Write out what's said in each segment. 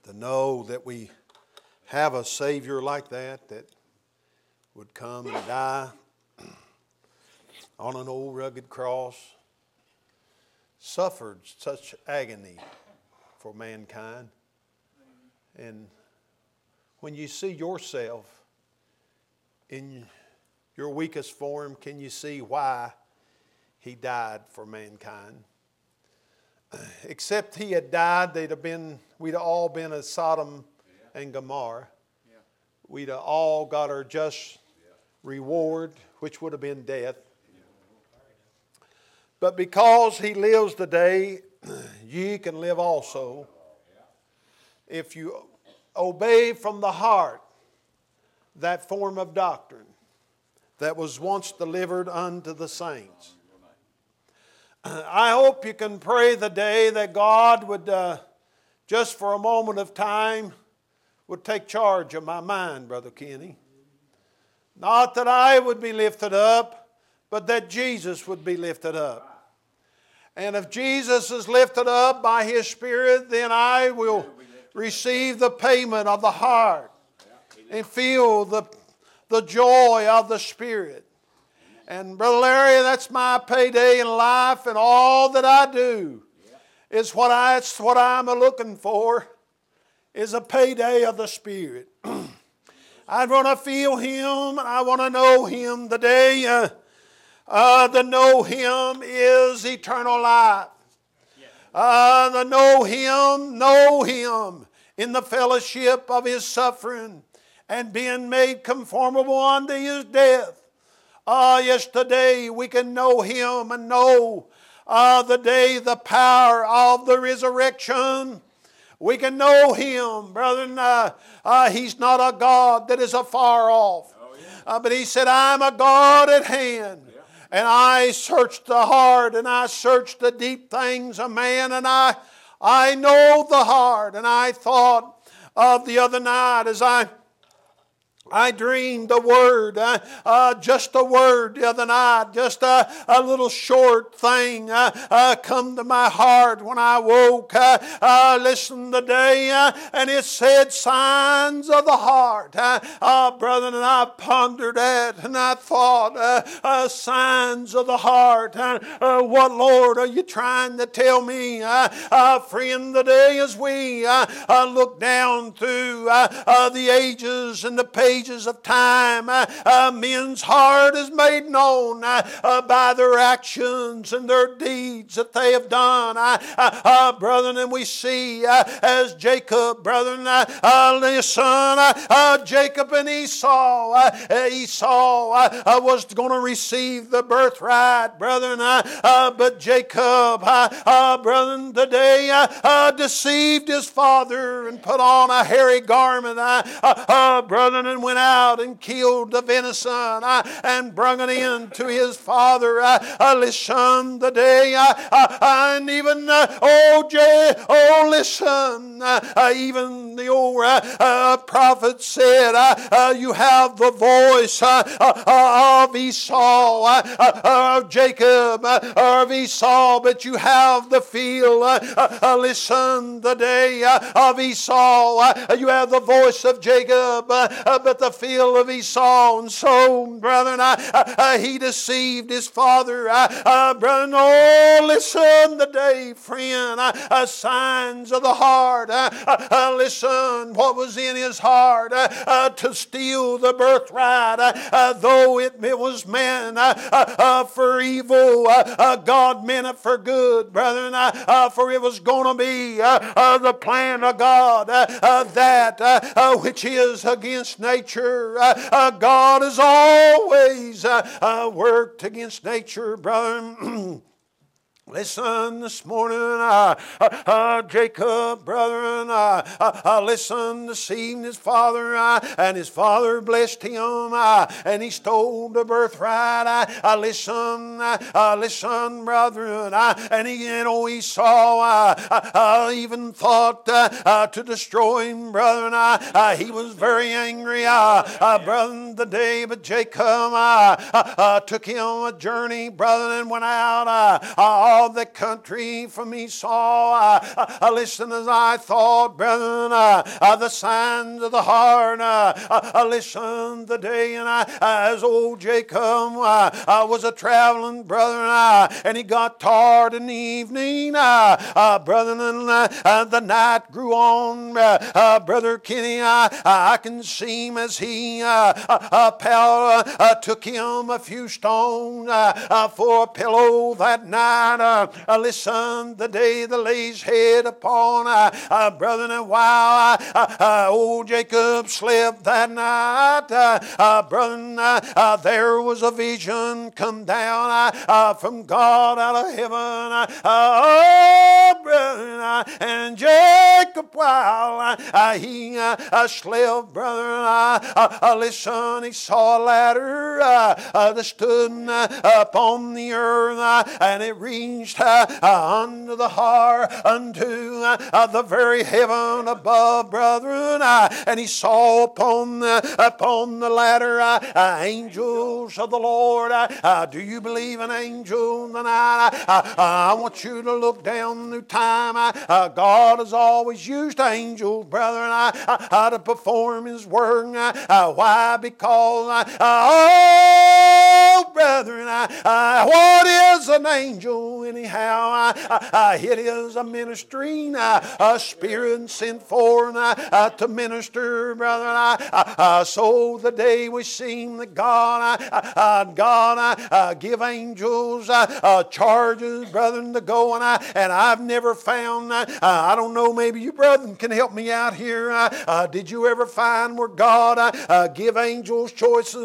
To know that we have a Savior like that would come and die on an old rugged cross, suffered such agony for mankind. And when you see yourself in your weakest form, can you see why He died for mankind? Except He had died, we'd all been as Sodom and Gomorrah. We'd have all got our just reward, which would have been death. But because He lives today, ye can live also. If you obey from the heart that form of doctrine that was once delivered unto the saints. I hope you can pray the day that God would, just for a moment of time, would take charge of my mind, Brother Kenny. Not that I would be lifted up, but that Jesus would be lifted up. And if Jesus is lifted up by His Spirit, then I will receive the payment of the heart and feel the joy of the Spirit. And Brother Larry, that's my payday in life, and all that I do is what I'm looking for, is a payday of the Spirit. I want to feel Him, and I want to know Him. The day to know Him is eternal life. To know Him in the fellowship of His suffering and being made conformable unto His death. Yes, today we can know Him and know the day, the power of the resurrection. We can know Him, brethren. He's not a God that is afar off. But He said, I'm a God at hand. And I searched the heart and I searched the deep things of man, and I know the heart. And I thought of the other night as I dreamed a word, just a word the other night, just a little short thing come to my heart when I woke. Listened today, and it said signs of the heart. Brother, and I pondered that, and I thought, signs of the heart. What, Lord, are you trying to tell me? Friend, today as we look down through the ages and the pages of time, men's heart is made known by their actions and their deeds that they have done. Brethren, and we see as Jacob, brethren, his son, Jacob and Esau. Esau was going to receive the birthright, brethren, but Jacob, brethren, today deceived his father and put on a hairy garment, brethren, and went out and killed the venison and brung it in to his father. Listen today, and even listen, even the old prophet said, you have the voice of Esau, of Jacob, of Esau, but you have the feel. Listen today, of Esau, you have the voice of Jacob, but the feel of Esau. And so, brethren, he deceived his father. Brethren, listen today, friend, signs of the heart. Listen, what was in his heart to steal the birthright, though it was meant for evil, God meant it for good, brethren, for it was going to be the plan of God, that which is against nature. God has always worked against nature, brother. Listen this morning, Jacob, brethren, listen, deceived his father, and his father blessed him, and he stole the birthright. Listen, brethren, and Esau even thought to destroy him, brethren. He was very angry, brethren, the day, but Jacob took him a journey, brethren, and went out of the country from Esau. Listen, as I thought, brethren, the signs of the heart. Listen today, and as old Jacob was a traveling brother, and he got tired in the evening, brethren, and the night grew on. Brother Kenny, I can see him as he took him a few stones for a pillow that night. Listen, the day that lays head upon brethren, and while old Jacob slept that night, brethren, there was a vision come down from God out of heaven. Oh, brethren, and Jacob, while he slept, brethren, listen, he saw a ladder that stood upon the earth, and it reached unto the heart, unto the very heaven above, brethren, and he saw upon the ladder angels of the Lord. Do you believe in angels tonight? I want you to look down through time. God has always used angels, brethren, to perform His work. Why? Because, oh, brethren, what is an angel anyhow? It is a ministering spirit sent forth to minister, brethren. So the day we sing that God give angels charges, brethren, to go, and I've never found, I don't know, maybe you brethren can help me out here. Did you ever find where God give angels choices?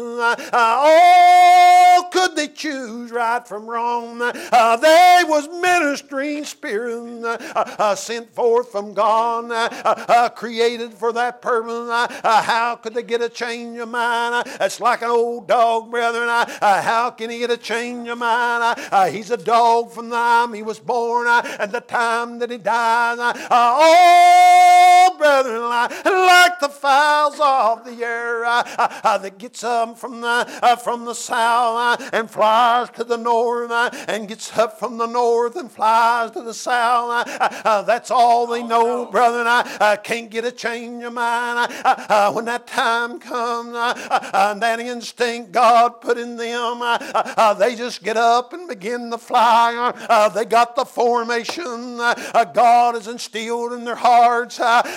Oh, could they choose right from wrong? They was ministering spirits sent forth from God, created for that purpose. How could they get a change of mind? It's like an old dog, brethren. How can he get a change of mind? He's a dog from the time he was born and the time that he died. Oh, brethren, like the fowls of the air that gets up from the south and flies to the north, and gets up from the north and flies to the south. That's all they know, brethren. I can't get a change of mind. When that time comes, that instinct God put in them, they just get up and begin to fly. They got the formation God has instilled in their hearts.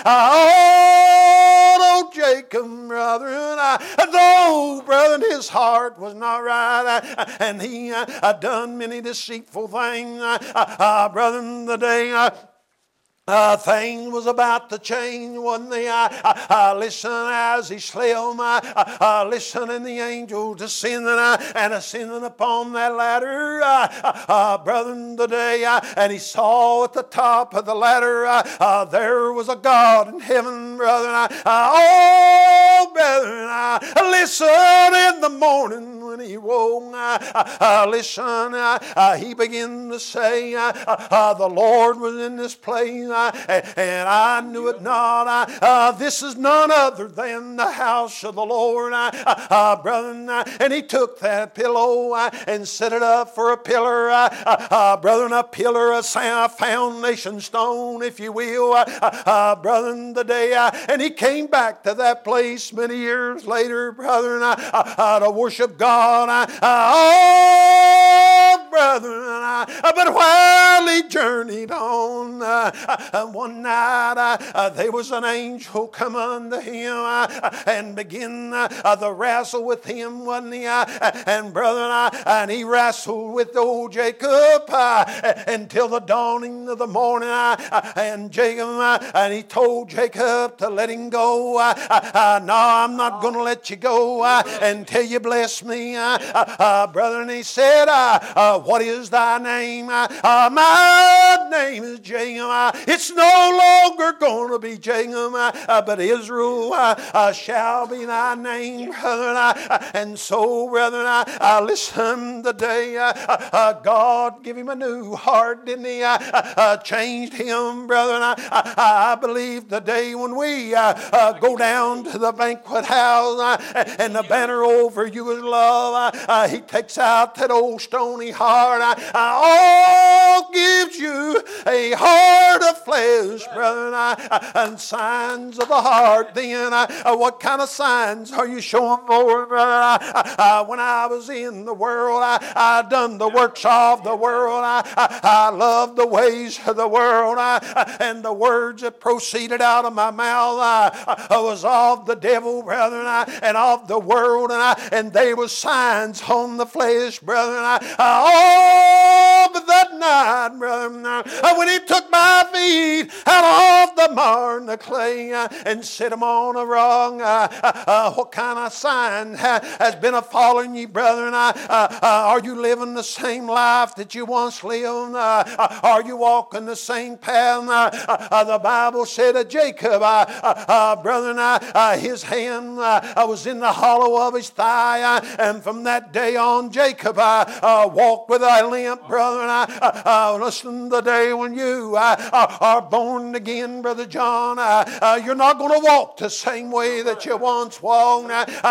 Oh, Jacob, brethren, though, brethren, his heart was not right, and he done many deceitful things, brethren, the day things was about to change, wasn't they? Listen, as he slept, listen, and the angel descending and ascending upon that ladder, brethren, today, and he saw at the top of the ladder there was a God in heaven, brethren. Oh, brethren, listen, in the morning when he woke, listen, he began to say, the Lord was in this place. And I knew it not. This is none other than the house of the Lord, brethren. And he took that pillow and set it up for a pillar, brethren, a pillar, a foundation stone, if you will, brethren, the day. And he came back to that place many years later, brethren, to worship God. Oh, brethren, but while he journeyed on, one night there was an angel come unto him and begin the wrestle with him, wasn't he? And brethren, and he wrestled with old Jacob until the dawning of the morning. And Jacob, and he told Jacob to let him go. No, I'm not going to let you go until you bless me, brethren. He said, what is thy name? My name is Jacob. It's no longer going to be Jacob, but Israel shall be thy name, brethren. And so, brethren, listen today. God give him a new heart, didn't he? Changed him, brethren. I believe the day when we go down to the banquet house and the banner over you is love, he takes out that old stony heart. heart. All gives you a heart of flesh, brother, and signs of the heart. Then what kind of signs are you showing for, brother? When I was in the world, I done the works of the world. I loved the ways of the world, and the words that proceeded out of my mouth was of the devil, brother, and of the world, and they were signs on the flesh, brother. Oh, but that night, brother, when he took my feet out of the mire and the clay and set them on a rock, what kind of sign has been a following you, brother? Are you living the same life that you once lived? Are you walking the same path? The Bible said that Jacob, brother, his hand was in the hollow of his thigh, and from that day on, Jacob walked with a limp, brother. Listen, the day when you are born again, Brother John, you're not going to walk the same way that you once walked.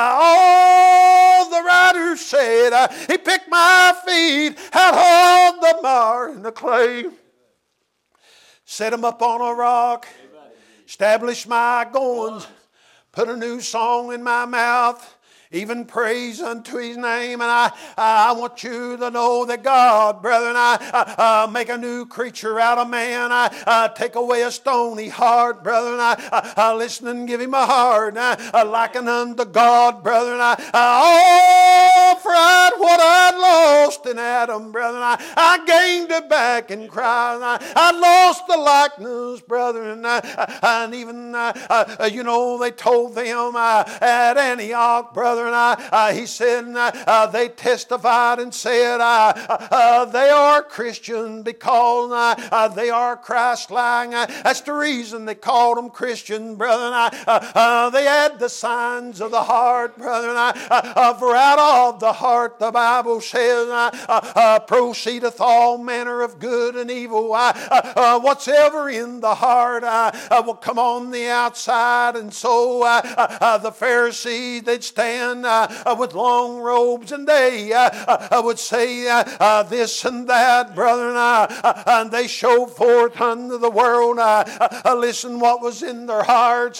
All the writer said, he picked my feet out of the mire and the clay, set them up on a rock, established my goings, put a new song in my mouth, even praise unto His name. And I want you to know that God, brethren, I make a new creature out of man. I take away a stony heart, brethren. I listen and give Him a heart likened unto God, brethren. Oh, for what I'd lost in Adam, brethren, I gained it back in Christ. I lost the likeness, brethren. And even, they told them at Antioch, brethren, he said, they testified and said they are Christians because they are Christ-like. That's the reason they called them Christians, brethren. They had the signs of the heart, brethren. For out of the heart, the Bible says, proceedeth all manner of good and evil. Whatsoever in the heart will come on the outside. And so the Pharisees, they'd stand with long robes, and they would say this and that, brethren, and they show forth unto the world, listen, what was in their hearts.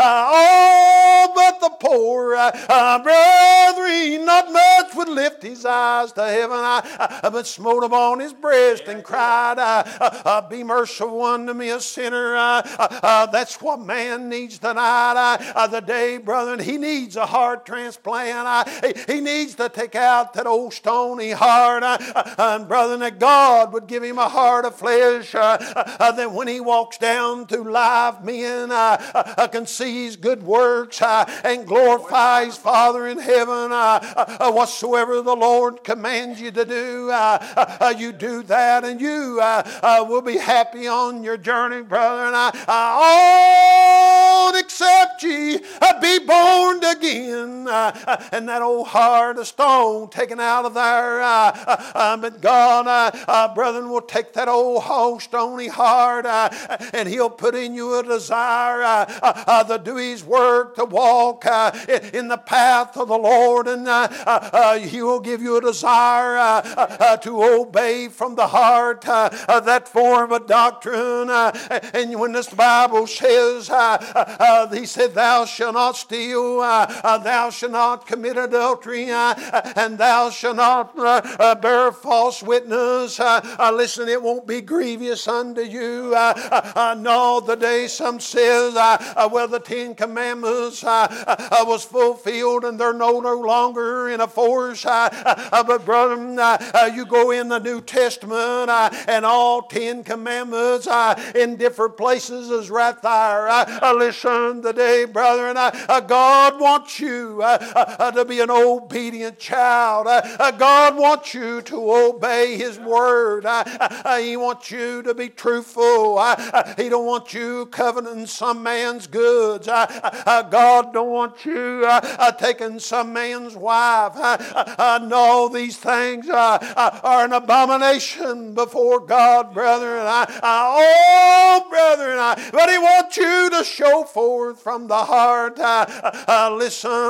Oh, but the poor, brethren, not much would lift his eyes to heaven, but smote upon his breast and cried, be merciful unto me, a sinner. That's what man needs tonight. The day, brethren, he needs a heart transplant. He needs to take out that old stony heart. And brethren, that God would give him a heart of flesh, that when he walks down through life, men can see his good works and glorify his Father in heaven. Whatsoever the Lord commands you to do, you do that, and you will be happy on your journey, brethren. All except ye be born again, and that old heart of stone taken out of there. But God, brethren, will take that old stony heart, and He'll put in you a desire to do His work, to walk in the path of the Lord, and He will give you a desire to obey from the heart that form of doctrine. And when this Bible says, He said, thou shalt not steal, thou shalt not commit adultery, and thou shalt not bear false witness. Listen, it won't be grievous unto you. No, the day some says, well, the 10 Commandments was fulfilled and they're no longer in a force. But brother, you go in the New Testament and all 10 Commandments in different places is right there. Listen today, brethren, God wants you to be an obedient child. God wants you to obey His word. He wants you to be truthful. He don't want you coveting some man's goods. God don't want you taking some man's wife. No, these things are an abomination before God, brethren. Oh, brethren, but He wants you to show forth from the heart. Listen today,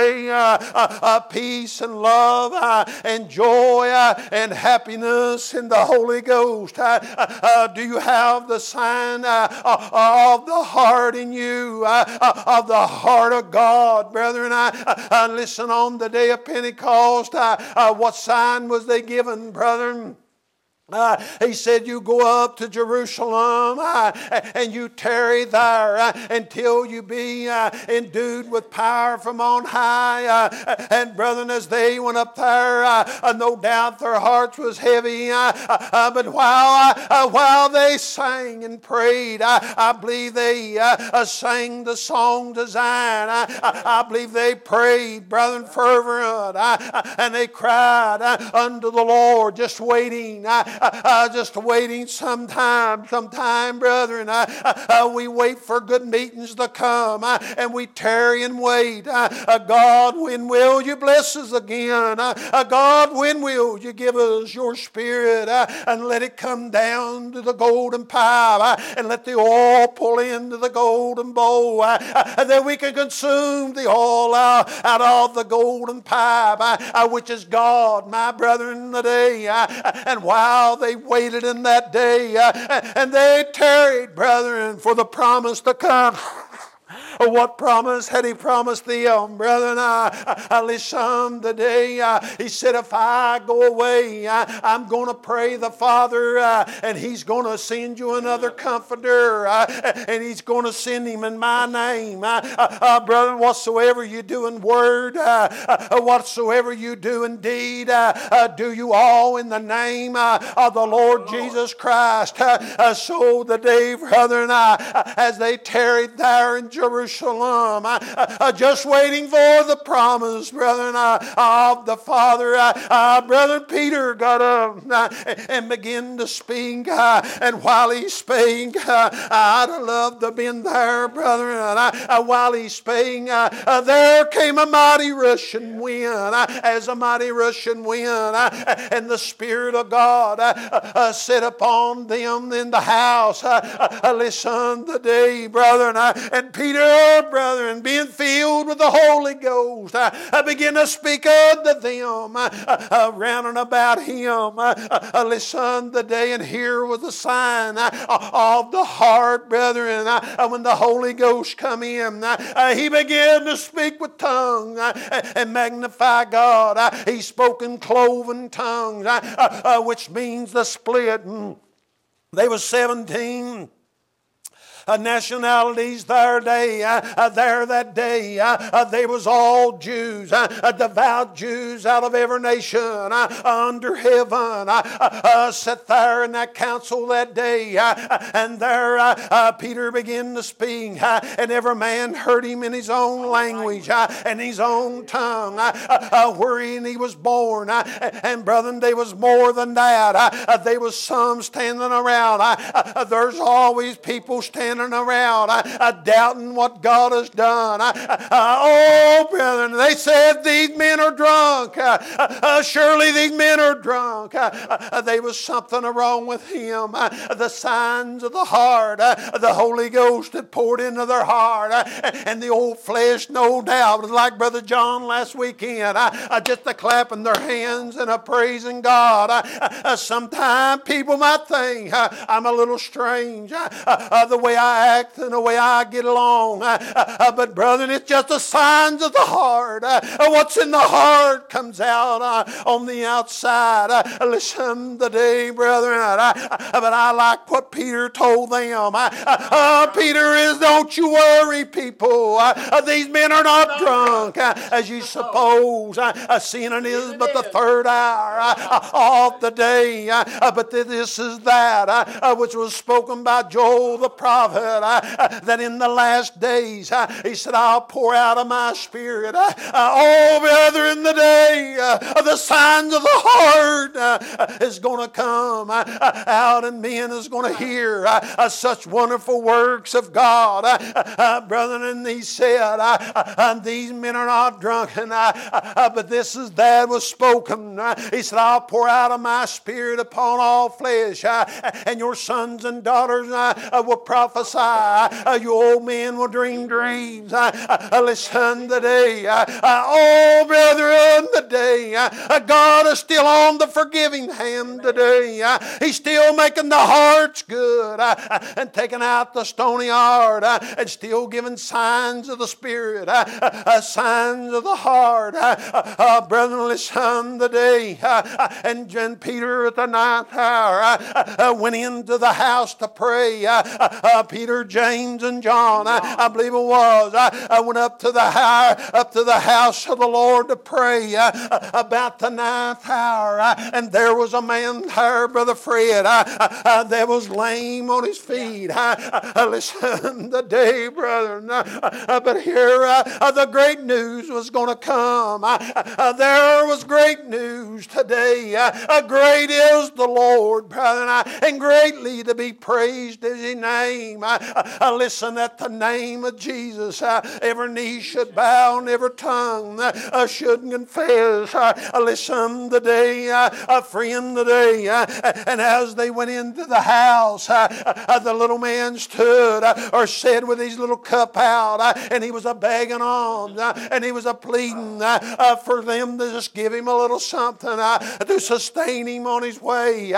today peace and love and joy and happiness in the Holy Ghost? Do you have the sign of the heart in you, of the heart of God, brethren? Listen, on the day of Pentecost, what sign was they given, brethren? He said, you go up to Jerusalem and you tarry there until you be endued with power from on high. And brethren, as they went up there, no doubt their hearts was heavy. But while they sang and prayed, I believe they sang the song to Zion. I believe they prayed, brethren, fervent, and they cried unto the Lord, just waiting sometime, brethren. We wait for good meetings to come, and we tarry and wait. God, when will you bless us again? God, when will you give us your Spirit and let it come down to the golden pipe and let the oil pull into the golden bowl, and then we can consume the oil out of the golden pipe, which is God, my brethren, today. And while they waited in that day, and they tarried, brethren, for the promise to come. What promise had He promised them, brethren? Listen, today He said, if I go away, I'm going to pray the Father, and He's going to send you another Comforter, and He's going to send Him in my name. Brethren, whatsoever you do in word, whatsoever you do in deed, do you all in the name of the Lord Jesus Christ. So the day, brethren, as they tarried there in Jerusalem, just waiting for the promise, brethren, of the Father. Brother Peter got up and began to speak, and while he spake, I'd have loved to have been there, brethren. While he spake, there came a mighty rushing wind, as a mighty rushing wind, and the Spirit of God set upon them in the house. Listen today, brethren, and Peter, brethren, being filled with the Holy Ghost, began to speak unto them round and about him. Listen today, and here was the sign of the heart, brethren. When the Holy Ghost come in, he began to speak with tongues and magnify God. He spoke in cloven tongues, which means the split. They were 17 nationalities there that day. They was all Jews, devout Jews out of every nation under heaven. Sat there in that council that day, and there Peter began to speak, and every man heard him in his own language and his own tongue, wherein he was born. And brethren, there was more than that. There was some standing around. There's always people standing around doubting what God has done. Oh, brethren, they said these men are drunk. Surely these men are drunk. There was something wrong with him. The signs of the heart, the Holy Ghost had poured into their heart, and the old flesh, no doubt, was like Brother John last weekend, just a clapping their hands and a praising God. Sometimes people might think I'm a little strange, the way I act and the way I get along. But brethren, it's just the signs of the heart. What's in the heart comes out on the outside. Listen today, brethren. But I like what Peter told them. Peter is, don't you worry, people. These men are not drunk, as you suppose. Seeing it is but the third hour of the day. But this is that which was spoken by Joel the prophet, that in the last days, he said, I'll pour out of my Spirit. Oh, brother, in the day, the signs of the heart is going to come out, and men is going to hear such wonderful works of God. Brethren, and he said, these men are not drunken, but this is that was spoken. He said, I'll pour out of my Spirit upon all flesh, and your sons and daughters will prophesy. prophesy. You old men will dream dreams. Listen today. Oh, brethren, today. God is still on the forgiving hand today. He's still making the hearts good and taking out the stony heart and still giving signs of the Spirit, signs of the heart. Brethren, listen today. And Peter at the ninth hour went into the house to pray. Peter, James, and John, I believe it was, went up to the house of the Lord to pray about the ninth hour. And there was a man there, Brother Fred, that was lame on his feet. Listen today, brethren. But here the great news was going to come. There was great news today. Great is the Lord, brethren, and greatly to be praised is His name. Listen, at the name of Jesus, every knee should bow and every tongue should confess. Listen today, friend today. And as they went into the house, the little man stood or said with his little cup out, and he was a begging alms, and he was a pleading for them to just give him a little something to sustain him on his way.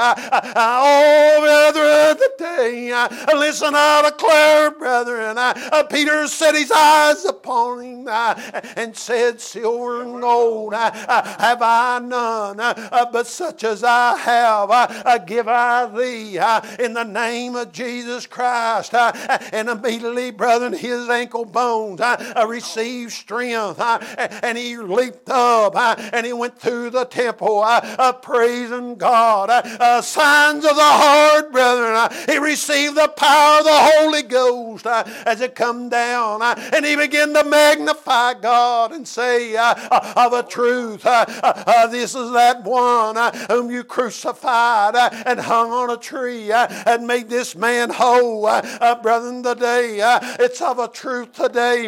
Oh, brethren, today, listen, I declare, brethren, Peter set his eyes upon him and said, silver and gold have I none, but such as I have give I thee in the name of Jesus Christ. And immediately, brethren, his ankle bones received strength, and he leaped up and he went through the temple praising God. Signs of the heart, brethren. He received the power of the Holy Ghost as it come down, and he began to magnify God and say of a truth, this is that one whom you crucified and hung on a tree and made this man whole. Brethren, today, it's of a truth today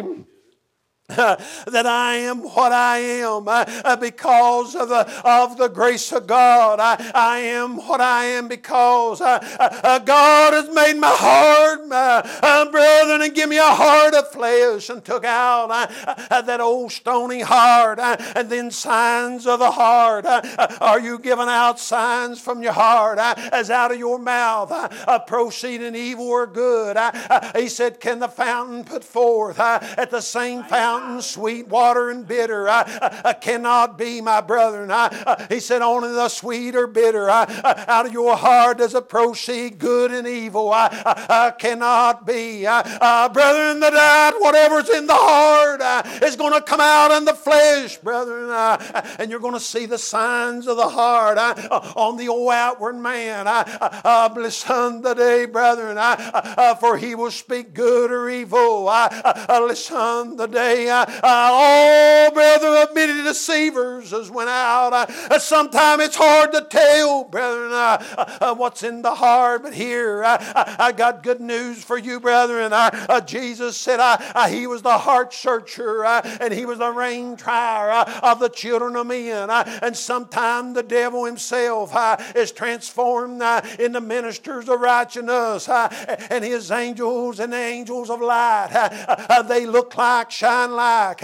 that I am what I am because of the grace of God. I am what I am because God has made my heart, brethren, and give me a heart of flesh, and took out that old stony heart. And then signs of the heart. Are you giving out signs from your heart as out of your mouth proceeding evil or good? He said, can the fountain put forth at the same fountain sweet water and bitter? Cannot be, my brethren. He said, only the sweet or bitter out of your heart does it proceed good and evil. Cannot be. Brethren, that whatever's in the heart is going to come out in the flesh, brethren. And you're going to see the signs of the heart on the old outward man. Listen today, brethren, for he will speak good or evil. Listen today, oh, brother, of many deceivers has went out. Sometimes it's hard to tell, brethren, what's in the heart. But here, I got good news for you, brethren. Jesus said He was the heart searcher, and He was the rein trier of the children of men. And sometimes the devil himself is transformed into ministers of righteousness, and his angels and the angels of light, they look like, shine like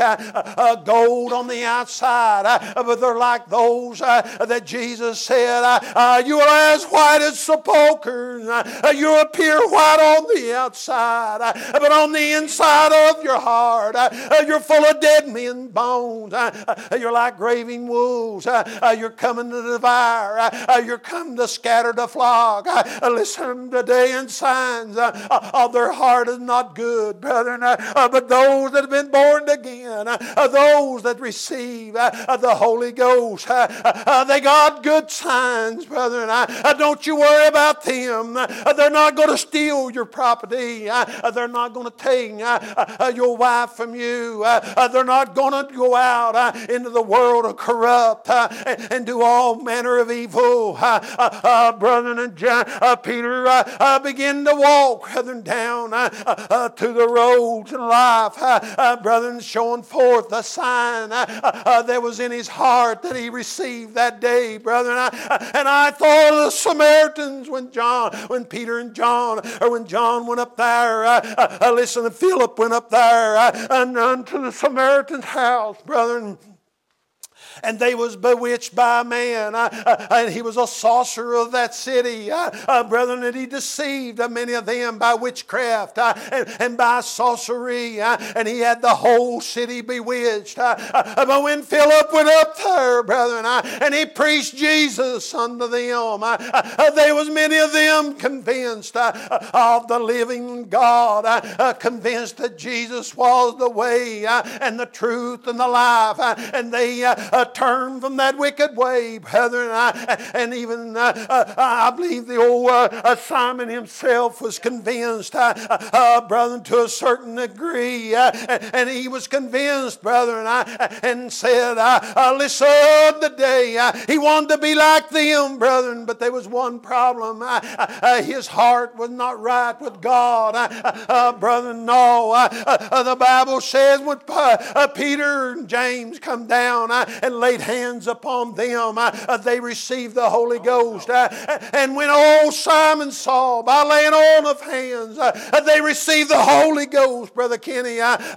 gold on the outside, but they're like those that Jesus said, you are as white as sepulchre. You appear white on the outside, but on the inside of your heart, you're full of dead men's bones. You're like graving wolves. You're coming to devour. You're coming to scatter the flock. Listen today, in signs of their heart is not good, brethren, but those that have been born again, those that receive the Holy Ghost, they got good signs, brethren. Don't you worry about them. They're not going to steal your property. They're not going to take your wife from you. They're not going to go out into the world and corrupt and do all manner of evil. Brethren, and Peter began to walk, brethren, down to the roads in life. Brethren, brethren, showing forth the sign that was in his heart that he received that day, brethren. And I thought of the Samaritans when Peter and John, or when John went up there, listen, and Philip went up there and unto the Samaritan's house, brethren. And they was bewitched by a man, and he was a sorcerer of that city, brethren, and he deceived many of them by witchcraft and by sorcery, and he had the whole city bewitched. But when Philip went up there, brethren, and he preached Jesus unto them, there was many of them convinced of the living God, convinced that Jesus was the way and the truth and the life, and they turned from that wicked way, brethren. And even I believe the old Simon himself was convinced, brethren, to a certain degree, and he was convinced, brethren, and said, listen, today he wanted to be like them, brethren, but there was one problem. His heart was not right with God, brethren. No, the Bible says when Peter and James come down and laid hands upon them, they received the Holy Ghost. And when old Simon saw by laying on of hands, they received the Holy Ghost, Brother Kenny,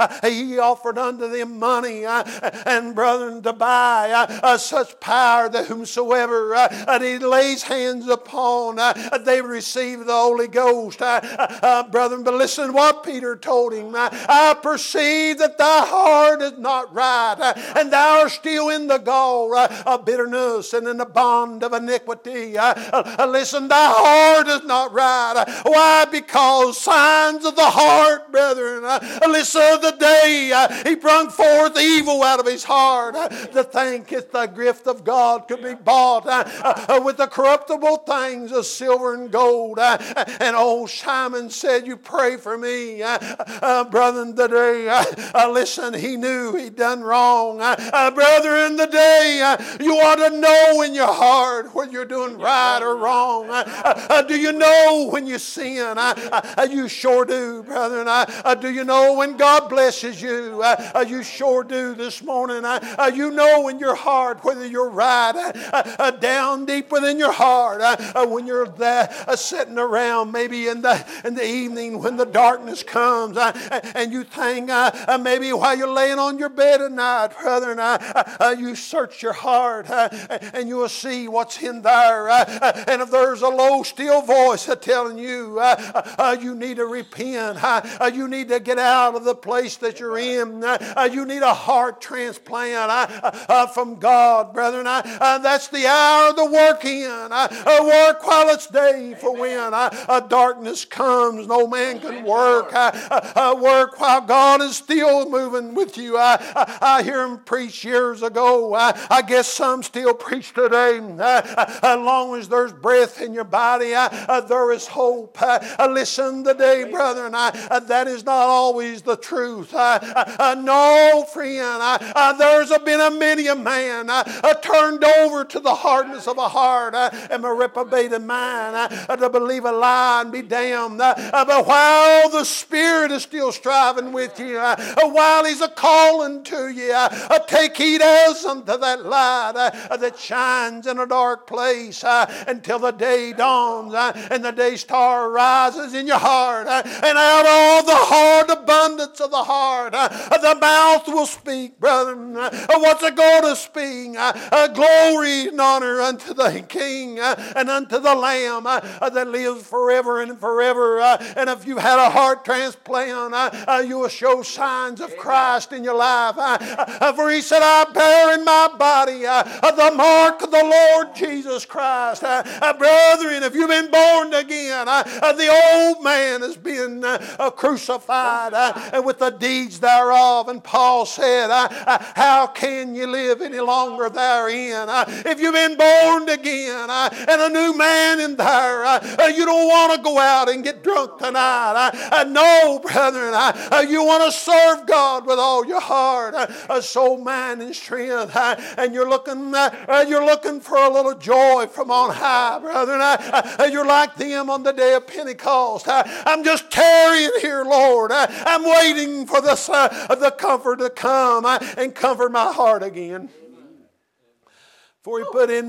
he offered unto them money and brethren to buy such power that whomsoever he lays hands upon, they receive the Holy Ghost, brethren. But listen what Peter told him. I perceive that thy heart is not right, and thou art still in the gall of bitterness and in the bond of iniquity. Listen, thy heart is not right. Why? Because signs of the heart, brethren. Listen, the day he brought forth evil out of his heart, to think if the gift of God could be bought with the corruptible things of silver and gold. And old Simon said, you pray for me, brethren, today. Listen, he knew he'd done wrong. Brethren, the day you ought to know in your heart whether you're doing right or wrong. Do you know when you sin? You sure do, brethren. Do you know when God blesses you? You sure do this morning. You know in your heart whether you're right. Down deep within your heart, when you're there sitting around maybe in the evening when the darkness comes, and you think maybe while you're laying on your bed at night, brethren, you search your heart and you will see what's in there. And if there's a low, still voice telling you you need to repent, you need to get out of the place that you're in, you need a heart transplant from God, brethren, that's the hour to work in. Work while it's day, for when darkness comes, no man can work. Work while God is still moving with you. I hear him preach years ago. I guess some still preach today. As long as there's breath in your body, there is hope. Listen today, brethren, that is not always the truth. No, friend, there's been many a man turned over to the hardness of a heart and a reprobated mind to believe a lie and be damned. But while the Spirit is still striving with you, while He's a calling to you, take heed as unto that light that shines in a dark place until the day dawns and the day star rises in your heart. And out of the heart, abundance of the heart, the mouth will speak, brethren. What's it going to speak? Glory and honor unto the King and unto the Lamb that lives forever and forever. And if you've had a heart transplant, you will show signs of Christ in your life. For He said, I bear in my body the mark of the Lord Jesus Christ. Brethren, if you've been born again, the old man has been crucified with the deeds thereof. And Paul said, how can you live any longer therein? If you've been born again and a new man in there, you don't want to go out and get drunk tonight. No, brethren, you want to serve God with all your heart, soul, mind, and strength. with, and you're looking for a little joy from on high, brethren. You're like them on the day of Pentecost. I'm just tarrying here, Lord. I'm waiting for the comfort to come and comfort my heart again. For He put in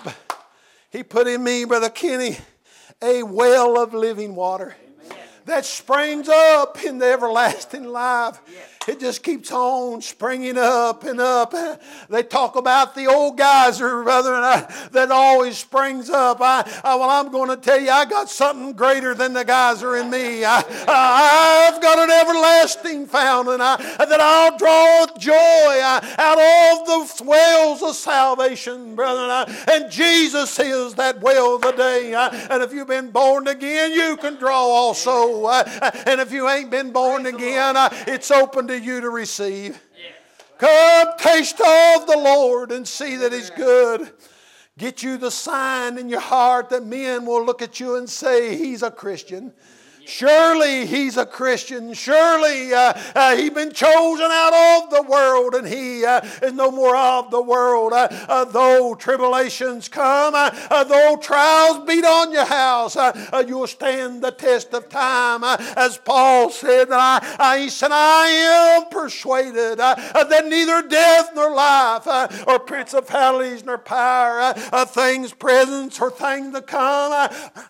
me, Brother Kenny, a well of living water that springs up in the everlasting life. It just keeps on springing up and up. They talk about the old geyser, brother, that always springs up. Well, I'm going to tell you, I got something greater than the geyser in me. I've got an everlasting fountain that I'll draw joy out of the wells of salvation, brother. And Jesus is that well today. And if you've been born again, you can draw also. And if you ain't been born again, it's open to you to receive. Come, taste of the Lord and see that He's good. Get you the sign in your heart that men will look at you and say, he's a Christian. Surely he's a Christian. Surely he's been chosen out of the world, and he is no more of the world. Though tribulations come, though trials beat on your house, you'll stand the test of time. As Paul said, I am persuaded that neither death nor life, or principalities nor power, things present or things to come,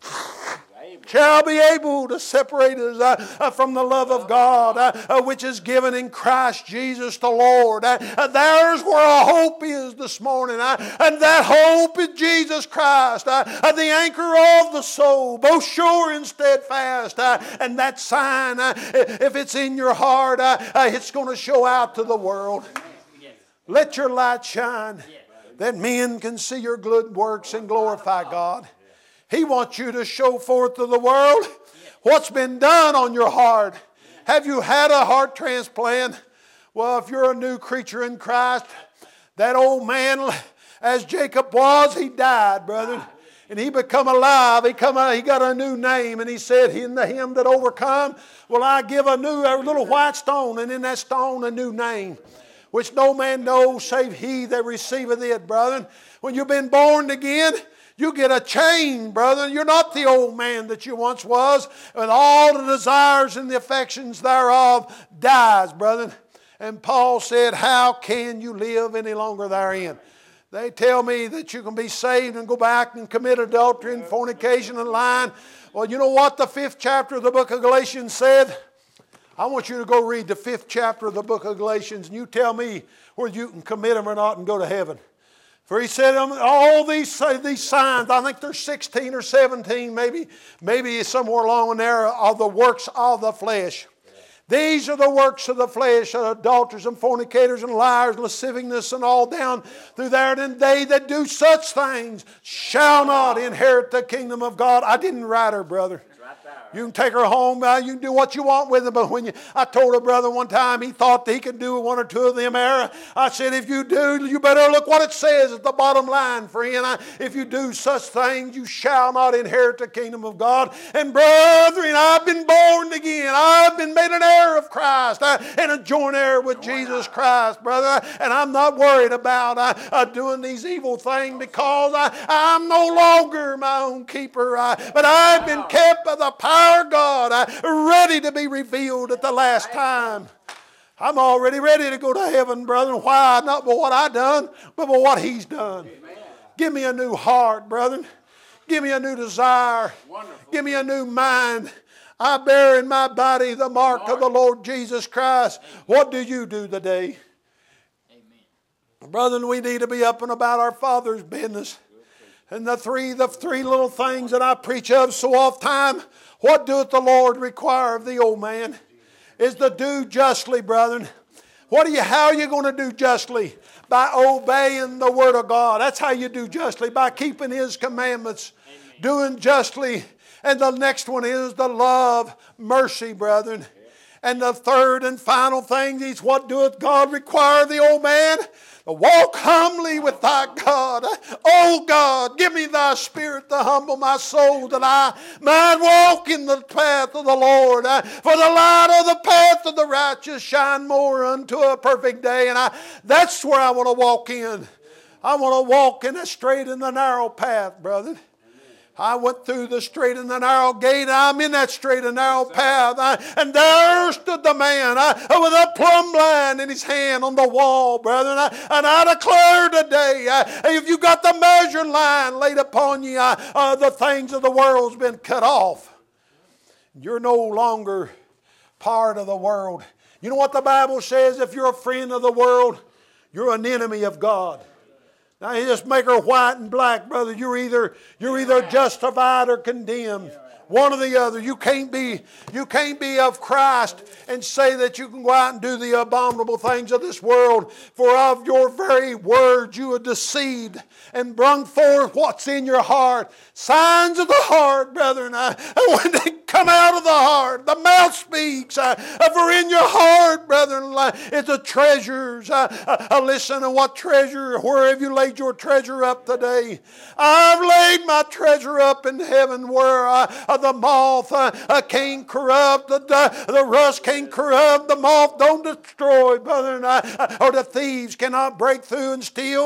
shall be able to separate us from the love of God, which is given in Christ Jesus the Lord. There's where our hope is this morning, and that hope is Jesus Christ, the anchor of the soul, both sure and steadfast. And that sign, if it's in your heart, it's going to show out to the world. Let your light shine, that men can see your good works and glorify God. He wants you to show forth to the world what's been done on your heart. Have you had a heart transplant? Well, if you're a new creature in Christ, that old man, as Jacob was, he died, brother. And he become alive. He got a new name. And he said, in the him that overcome, will I give a little white stone, and in that stone a new name, which no man knows save he that receiveth it, brother. When you've been born again, you get a change, brother. You're not the old man that you once was, and all the desires and the affections thereof dies, brother. And Paul said, how can you live any longer therein? They tell me that you can be saved and go back and commit adultery and fornication and lying. Well, you know what the 5th chapter of the book of Galatians said? I want you to go read the 5th chapter of the book of Galatians, and you tell me whether you can commit them or not and go to heaven. For he said, all these signs, I think there's 16 or 17, maybe somewhere along in there, are the works of the flesh. These are the works of the flesh, adulterers and fornicators and liars, lasciviousness and all down through there. And they that do such things shall not inherit the kingdom of God. I didn't write her, brother. You can take her home. You can do what you want with her. But I told a brother one time, he thought that he could do one or two of them error. I said, if you do, you better look what it says at the bottom line, friend. If you do such things, you shall not inherit the kingdom of God. And brethren, I've been born again. I've been made an heir of Christ and a joint heir with Jesus Christ, brother. And I'm not worried about doing these evil things, because I'm no longer my own keeper. But I've been kept by the power of God, ready to be revealed at the last time. I'm already ready to go to heaven, brother. Why? Not by what I've done, but by what He's done. Give me a new heart, brother. Give me a new desire. Give me a new mind. I bear in my body the mark of the Lord Jesus Christ. What do you do today? Brethren, we need to be up and about our Father's business. And the three little things that I preach of so oft-time, what doeth the Lord require of thee, old man? Is to do justly, brethren. How are you going to do justly? By obeying the Word of God. That's how you do justly, by keeping His commandments, doing justly. And the next one is the love, mercy, brethren. And the third and final thing is, what doeth God require of the old man? Walk humbly with thy God. Oh God, give me thy spirit to humble my soul, that I might walk in the path of the Lord. For the light of the path of the righteous shine more unto a perfect day. And that's where I want to walk in. I want to walk in the straight and the narrow path, brother. I went through the straight and the narrow gate. I'm in that straight and narrow path. And there stood the man with a plumb line in his hand on the wall, brethren. And I declare today, if you got the measuring line laid upon you, the things of the world's been cut off. You're no longer part of the world. You know what the Bible says? If you're a friend of the world, you're an enemy of God. Now you just make her white and black, brother. You're either justified or condemned. One or the other. You can't be of Christ and say that you can go out and do the abominable things of this world. For of your very words you are deceived and brung forth what's in your heart. Signs of the heart, brethren. And when they come out of the heart, the mouth speaks. For in your heart, brethren, it's the treasures. Listen to what treasure, where have you laid your treasure up today? I've laid my treasure up in heaven, where the moth can't corrupt, the rust can't corrupt, the moth don't destroy, brother, or the thieves cannot break through and steal.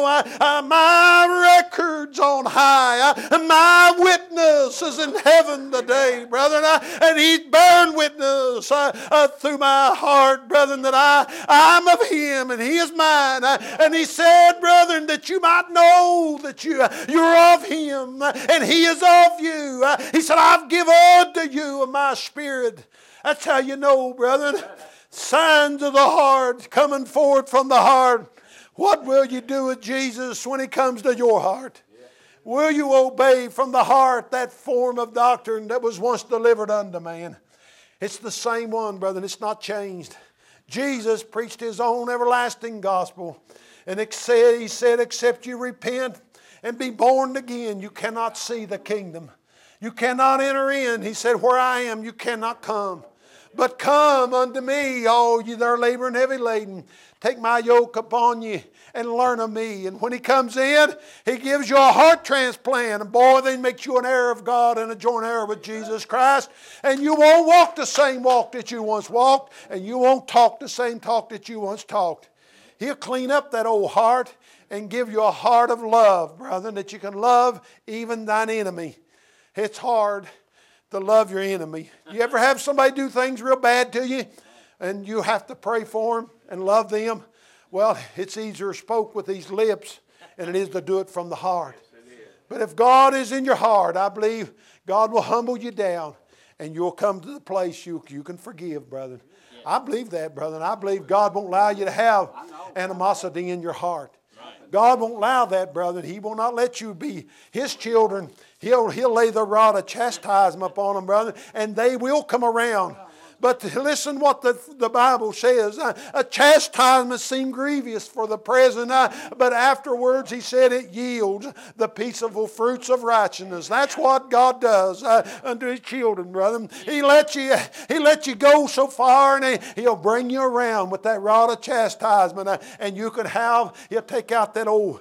My record's on high, my witness is in heaven today, brother, and He's bearing witness through my heart, brethren, that I'm of Him and He is mine. And He said, brethren, that you might know that you're of Him and He is of you. He said, I've given unto you of my spirit. That's how you know, brethren. Signs of the heart coming forth from the heart. What will you do with Jesus when He comes to your heart? Will you obey from the heart that form of doctrine that was once delivered unto man? It's the same one, brethren. It's not changed. Jesus preached His own everlasting gospel. And He said, except you repent and be born again, you cannot see the kingdom. You cannot enter in. He said, where I am, you cannot come. But come unto me, all ye that are laboring heavy laden. Take my yoke upon you and learn of me. And when He comes in, He gives you a heart transplant. And boy, then makes you an heir of God and a joint heir with Jesus Christ. And you won't walk the same walk that you once walked. And you won't talk the same talk that you once talked. He'll clean up that old heart and give you a heart of love, brethren, that you can love even thine enemy. It's hard to love your enemy. You ever have somebody do things real bad to you and you have to pray for them and love them? Well, it's easier spoke with these lips than it is to do it from the heart. But if God is in your heart, I believe God will humble you down and you'll come to the place you can forgive, brethren. I believe that, brethren. I believe God won't allow you to have animosity in your heart. God won't allow that, brethren. He will not let you be His children. He'll lay the rod of chastisement upon them, brethren, and they will come around. But listen what the Bible says. A chastisement seemed grievous for the present, but afterwards He said it yields the peaceable fruits of righteousness. That's what God does unto His children, brethren. He lets you go so far, and He'll bring you around with that rod of chastisement, and He'll take out that old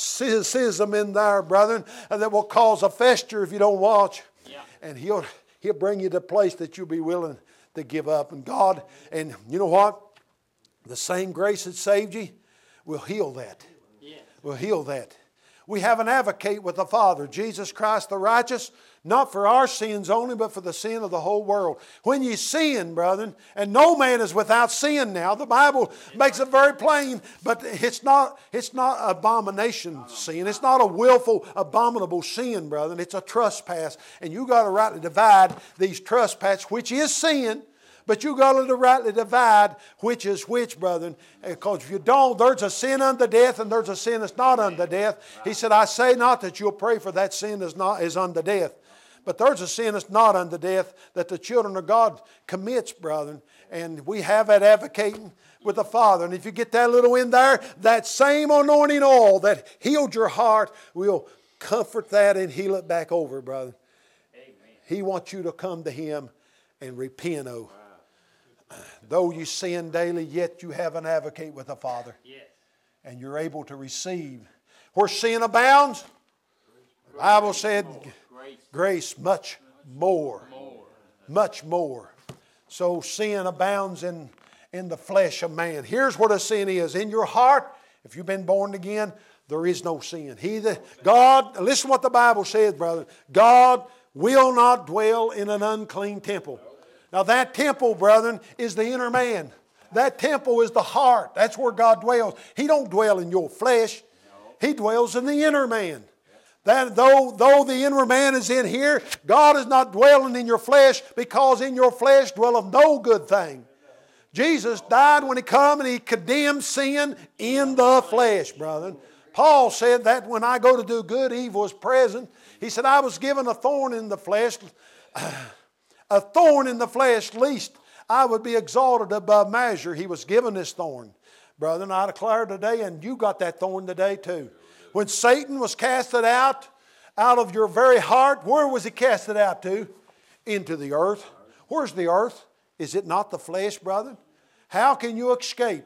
schism in there, brethren, that will cause a fester if you don't watch. Yeah. And He'll bring you to a place that you'll be willing to give up. And God, and you know what? The same grace that saved you will heal that. Yes. Will heal that. We have an advocate with the Father, Jesus Christ the righteous, not for our sins only, but for the sin of the whole world. When you sin, brethren, and no man is without sin now, the Bible makes it very plain, but it's not abomination sin. It's not a willful, abominable sin, brethren. It's a trespass. And you got to rightly divide these trespasses, which is sin. But you got to rightly divide which is which, brethren. Because if you don't, there's a sin unto death and there's a sin that's not unto death. He said, I say not that you'll pray for that sin is unto death. But there's a sin that's not unto death that the children of God commits, brethren. And we have that advocating with the Father. And if you get that little in there, that same anointing oil that healed your heart will comfort that and heal it back over, brother. Amen. He wants you to come to Him and repent, Though you sin daily, yet you have an advocate with the Father. Yes. and you're able to receive. Where sin abounds, the Bible said grace much more. Much more. So sin abounds in the flesh of man. Here's what a sin is. In your heart, if you've been born again, there is no sin. God, listen what the Bible says, brother. God will not dwell in an unclean temple. Now that temple, brethren, is the inner man. That temple is the heart. That's where God dwells. He don't dwell in your flesh. He dwells in the inner man. That though the inner man is in here, God is not dwelling in your flesh, because in your flesh dwelleth no good thing. Jesus died when He come and He condemned sin in the flesh, brethren. Paul said that when I go to do good, evil is present. He said, I was given a thorn in the flesh, lest I would be exalted above measure. He was given this thorn. Brethren, I declare today, and you got that thorn today too. When Satan was casted out of your very heart, where was he casted out to? Into the earth. Where's the earth? Is it not the flesh, brethren? How can you escape?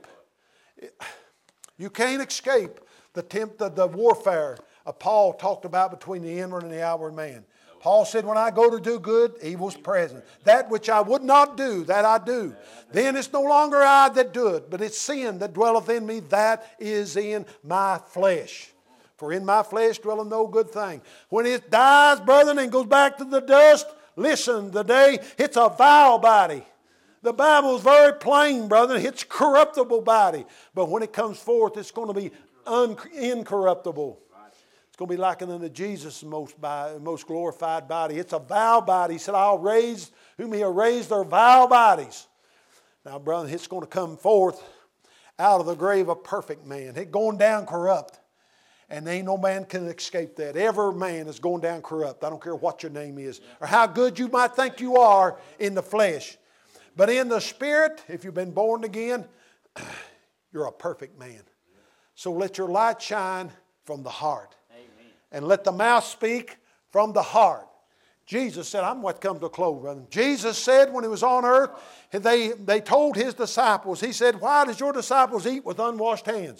You can't escape the warfare Paul talked about between the inward and the outward man. Paul said, when I go to do good, evil's present. That which I would not do, that I do. Then it's no longer I that do it, but it's sin that dwelleth in me, that is in my flesh. For in my flesh dwelleth no good thing. When it dies, brethren, and goes back to the dust, listen, today, it's a vile body. The Bible is very plain, brethren. It's a corruptible body. But when it comes forth, it's going to be incorruptible. It's going to be likened unto Jesus' most glorified body. It's a vile body. He said, I'll raise whom He will raise their vile bodies. Now, brother, it's going to come forth out of the grave a perfect man. It's going down corrupt. And ain't no man can escape that. Every man is going down corrupt. I don't care what your name is or how good you might think you are in the flesh. But in the Spirit, if you've been born again, you're a perfect man. So let your light shine from the heart. Amen. And let the mouth speak from the heart. Jesus said, I'm what come to a close, brother. Jesus said when He was on earth, they told His disciples, He said, why does your disciples eat with unwashed hands?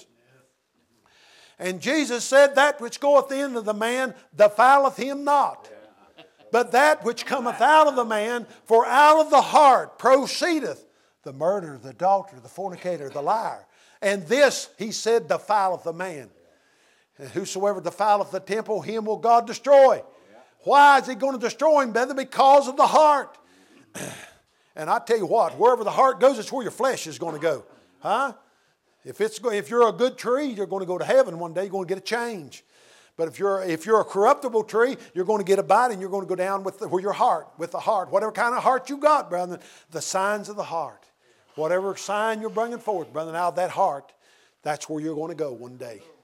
And Jesus said, that which goeth into the man defileth him not. But that which cometh out of the man, for out of the heart proceedeth the murder, the adulterer, the fornicator, the liar. And this, He said, defileth the man. And whosoever defileth the temple, him will God destroy. Why is He going to destroy him, brother? Because of the heart. And I tell you what, wherever the heart goes, it's where your flesh is going to go. Huh? If you're a good tree, you're going to go to heaven one day. You're going to get a change. But if you're a corruptible tree, you're going to get a bite and you're going to go down with your heart, with the heart. Whatever kind of heart you got, brother, the signs of the heart. Whatever sign you're bringing forth, brother, out of that heart, that's where you're going to go one day.